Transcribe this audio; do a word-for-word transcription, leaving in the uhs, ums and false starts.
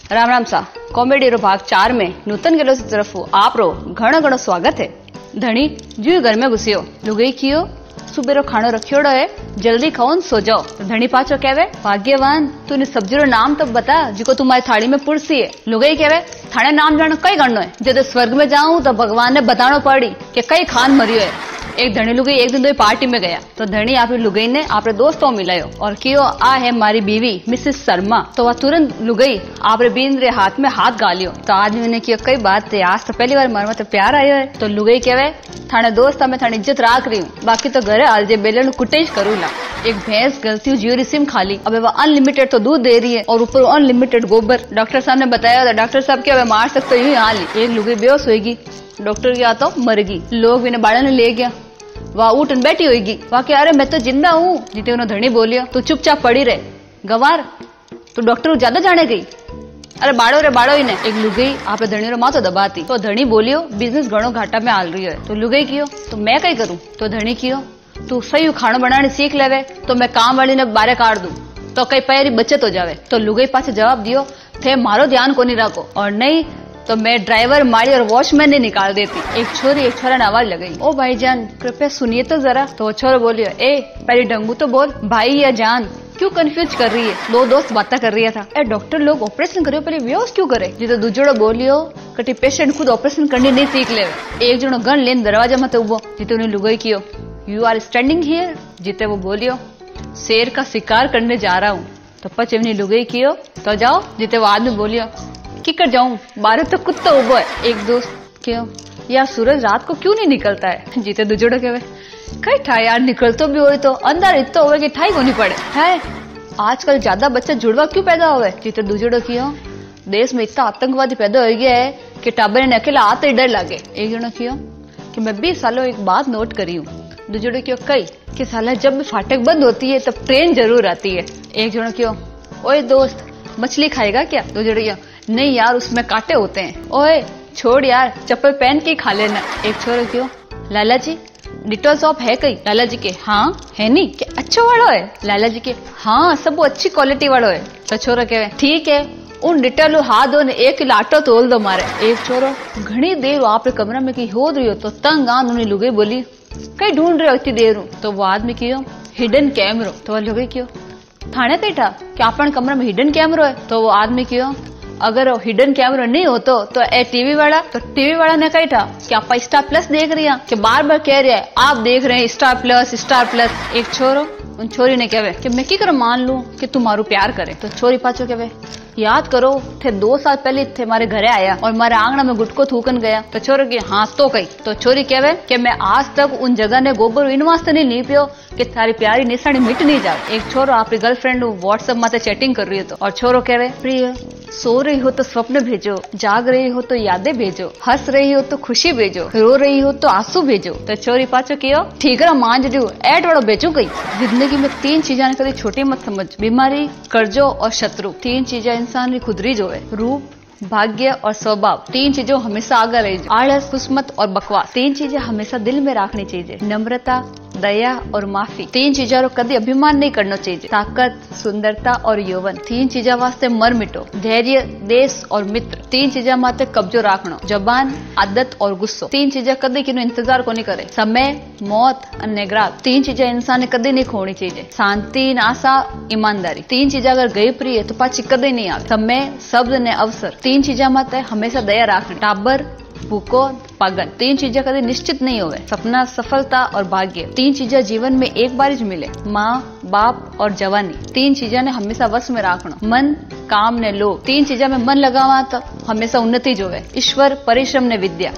राम राम सा कॉमेडी रो भाग चार में नूतन गेलो से तरफ आप रो घणो घणो स्वागत है। धनी जू घर में घुसियो लुगाई कियो सुबेरो खानो रखियोड़ो है, जल्दी खाओ न सो जाओ। तो धनी पाछो कहवे भाग्यवान तूने सब्जी रो नाम तो बता जिको तुम्हारी थाली में पुरसी है। लुगाई कहवे थाने नाम जानो कई गणनो है, जब स्वर्ग में जाऊं तो भगवान ने बतानो पड़ी कि कई खान मरियो है। एक धनी लुगाई एक दिन दो पार्टी में गया तो धनी आप लुगाई ने आपरे दोस्तों मिलायो और कियो आ है मारी बीवी मिसेस शर्मा। तो वह तुरंत लुगाई आपरे बीन रे हाथ में हाथ गालियो। तो आदमी ने कियो कई बात है, आज तो पहली बार मारे तो प्यार आयो है। तो लुगाई कहवे थाने दोस्त मैं थाने इज्जत राख रही हूँ, बाकी तो घरे आलजे बेलन कुटेज करूला। एक भैंस गलती जियो सिम खाली, अब वह अनलिमिटेड तो दूध दे रही है और ऊपर अनलिमिटेड गोबर। डॉक्टर साहब ने बताया था डॉक्टर साहब के मार सकते यूं यहाँ ली। एक लुगाई बेहोश होगी, डॉक्टर गया तो मर गई। लोग भी बाड़ा ने ले गया, वह उठन बैठी होगी। वह क्या अरे मैं तो जिंदा हूँ। जीते उन्होंने धनी बोलियो तू चुपचाप पड़ी रहे गवार, तू डॉक्टर ज्यादा जाने गई। अरे बाड़ो रे बाड़ो ही ने। एक लुगाई आप धनी रो माथो दबाती तो धनी बोलियो बिजनेस घणो घाटा में आल रही है। तो लुगाई कियो तो मैं कई करूं। तो धनी कियो तू सही खानो बनाने सीख लेवे तो मैं काम वाली ने बारे काट दूं तो कई पैरी बचत हो जावे। तो लुगाई पाछे जवाब दियो थे मारो ध्यान को नहीं रखो और नहीं तो मैं ड्राइवर माली और वॉचमैन ने निकाल देती। एक छोरी एक छोरा ने आवाज लगाई ओ भाईजान कृपया सुनिए तो जरा। तो छोरा बोलियो ए पहले डंगू तो बोल भाई या जान क्यों कंफ्यूज कर रही है। दो दोस्त बातें कर रही था ए डॉक्टर लोग ऑपरेशन करियो पहले बेहोश क्यों करे। जी तो दूजोड़ो बोलियो कटी पेशेंट खुद ऑपरेशन करनी नहीं सीख ले। एक जनो गन लेन दरवाजा मत उबो। जीते उन्हें लुगाई कियो यू आर स्टैंडिंग हियर। जीते वो बोलियो शेर का शिकार करने जा रहा हूँ। तो पच इवनी लुगाई कियो तो जाओ। जीते वो आदमी बोलियो की कर जाऊं बाहर तो कुत्ता उबो है। एक दोस्त क्यों यार सूरज रात को क्यों नहीं निकलता है। जीते दूजोड़ो कहवे कई ठा यार निकल तो भी हो तो अंदर इतना होवे कि ठाई को नहीं पड़े है। आजकल ज्यादा बच्चे जुड़वा क्यों पैदा हुए। जीते दूजोड़ो क्यों देश में इतना आतंकवादी पैदा हो गया है कि टाबर ने अकेला आते ही डर लगे। एक जनो क्यों कि मैं बीस सालों एक बात नोट करी हूँ। दूजोड़ो क्यों कई कि साला जब भी फाटक बंद होती है तब ट्रेन जरूर आती है। एक जनो क्यों ओए दोस्त मछली खाएगा क्या। दूजोड़ो क्यों नहीं यार उसमें कांटे होते हैं। ओए छोड़ यार चप्पल पहन के खा लेना। एक छोरो क्यों लाला जी डिटॉल शॉप है कहीं। लाला जी के हाँ है नहीं क्या अच्छो वालो है। लाला जी के हाँ सब अच्छी क्वालिटी वालो है। तो छोरो कहे ठीक है उन डिटॉल हाथ धो ने एक किलो आटो तोल दो मारे। एक छोरो घनी देर आपके कमरा में की हो रही हो तो तंग आन उन्हें लुगाई बोली कई ढूंढ रहे हो इतनी देर। तो वो आदमी क्यों हिडन कैमरो। तो वह लुगाई क्यों थाने कही था कि अपन कमरा में हिडन कैमरो है। तो वो आदमी क्यों अगर हिडन कैमरा नहीं हो तो, तो ए टीवी वाला। तो टीवी वाला ने कही था कि आप स्टार प्लस देख रही हैं कि बार बार कह रहे हैं आप देख रहे हैं स्टार प्लस स्टार प्लस। एक छोरो उन छोरी ने कहवे कि मैं की कर मान लू कि तुम्हारू प्यार करे। तो छोरी पाछो कहवे याद करो थे दो साल पहले थे हमारे घरे आया और हमारे आंगना में गुटको थूकन गया। तो छोरो की हाँ तो कही। तो छोरी कहवे कि मैं आज तक उन जगह ने गोबर इन वास्ते नहीं ली पियो कि थारी प्यारी निशानी मिट नहीं जाए। एक छोरो आपकी गर्लफ्रेंड व्हाट्सएप माते चैटिंग कर रही है। तो और छोरो कहवे प्रिय सो रही हो तो स्वप्न भेजो, जाग रही हो तो यादें भेजो, हंस रही हो तो खुशी भेजो, रो रही हो तो आंसू भेजो। तो चोरी पाचो कियो ठीक है मान जू एड वालों बेचू गई। जिंदगी में तीन चीजें कभी छोटी मत समझ बीमारी कर्जो और शत्रु। तीन चीजें इंसान की खुदरी जो है रूप भाग्य और स्वभाव। तीन चीजों हमेशा आगे रही आलस किस्मत और बकवास। तीन चीजें हमेशा दिल में रखनी चाहिए नम्रता दया और माफी। तीन चीजों कभी अभिमान नहीं करना चाहिए ताकत सुंदरता और यौवन। तीन चीजा वास्ते मर मिटो धैर्य देश और मित्र। तीन चीजा माते कब्जो राखनो जबान आदत और गुस्सो। तीन चीजा कभी किनो इंतजार को नहीं करे समय मौत और निग्राह। तीन चीजा इंसान ने कभी नहीं खोनी चाहिए शांति आशा ईमानदारी। तीन चीजा अगर गई प्रिय तो पाची कभी नहीं आवे समय शब्द ने अवसर। तीन चीजा माते हमेशा दया राखनी टाबर भूको पागल। तीन चीजें कभी निश्चित नहीं होवे सपना सफलता और भाग्य। तीन चीजें जीवन में एक बार ही मिले माँ बाप और जवानी। तीन चीजें ने हमेशा वश में रखना मन काम ने लोभ। तीन चीजें में मन लगावा तो हमेशा उन्नति जो है ईश्वर परिश्रम ने विद्या।